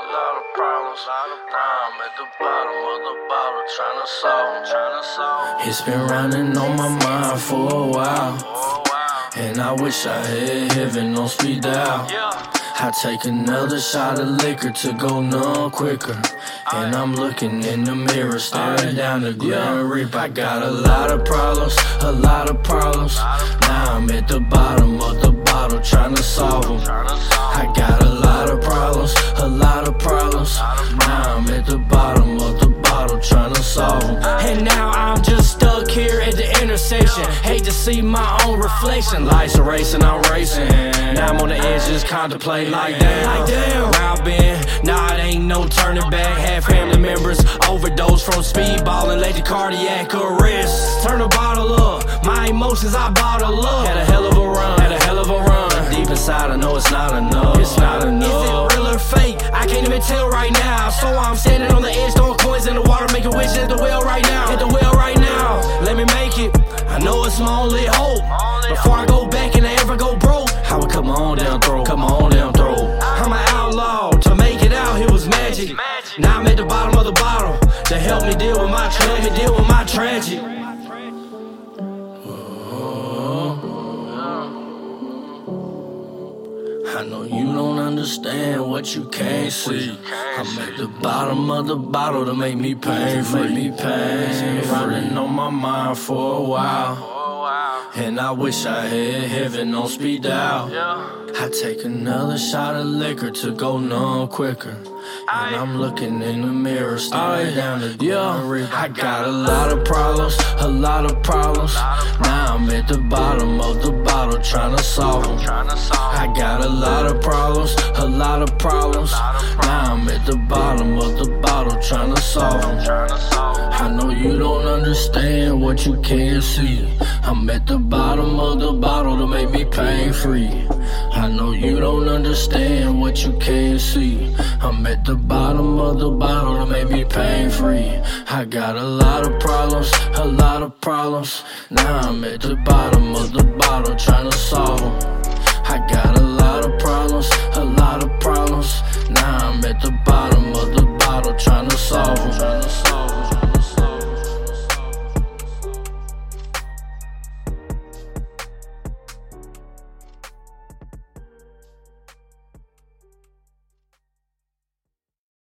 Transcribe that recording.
lot of problems. Now I'm at the bottom of the bottle, trying to solve. It's been running on my mind for a while, and I wish I had heaven on speed dial. I take another shot of liquor to go numb quicker, and I'm looking in the mirror, staring down the Grand Reap. I got a lot of problems. Now I'm at the bottom of the bottle, trying to solve them. I got a lot of problems. Now I'm at the bottom of the bottle, trying to solve them. And now I'm just stuck here at the intersection. Hate to see my own reflection. Lights are racing, I'm racing. Now I'm on the edge, just contemplating like damn. Where I been, nah, it ain't no turning back. Had family members overdose from speedballing, late to cardiac arrest. Turn the bottle up, my emotions I bottle up. Had a hell of a run. Deep inside I know it's not enough. Is it real or fake? I can't even tell right now. So I'm standing on the edge, throwing coins in the water, making wishes at the well right now. Let me make it. I know it's my only hope. Before I go back and I ever go broke, I would cut my own damn throat. I'm an outlaw. To make it out, it was magic. Now I'm at the bottom of the bottle to help me deal with my tragic. I know you don't understand what you can't see. I'm at the bottom of the bottle to make me pain-free. Running on my mind for a while, and I wish I had heaven on speed dial. I take another shot of liquor to go numb quicker, and I'm looking in the mirror, staring down the Grand Reap. I got a lot of problems. Now I'm at the bottom of the bottle, trying to solve them. I got a lot of problems. Now I'm at the bottom of the bottle, trying to solve them. I know you don't understand what you can't see. I'm at the bottom of the bottle to make me pain-free. I know you don't understand what you can't see. I'm at the bottom of the bottle to make me pain-free. I got a lot of problems. Now I'm at the bottom of the bottle, trying to solve them. I got a lot of problems. Now I'm at the bottom of the bottle, trying to solve them.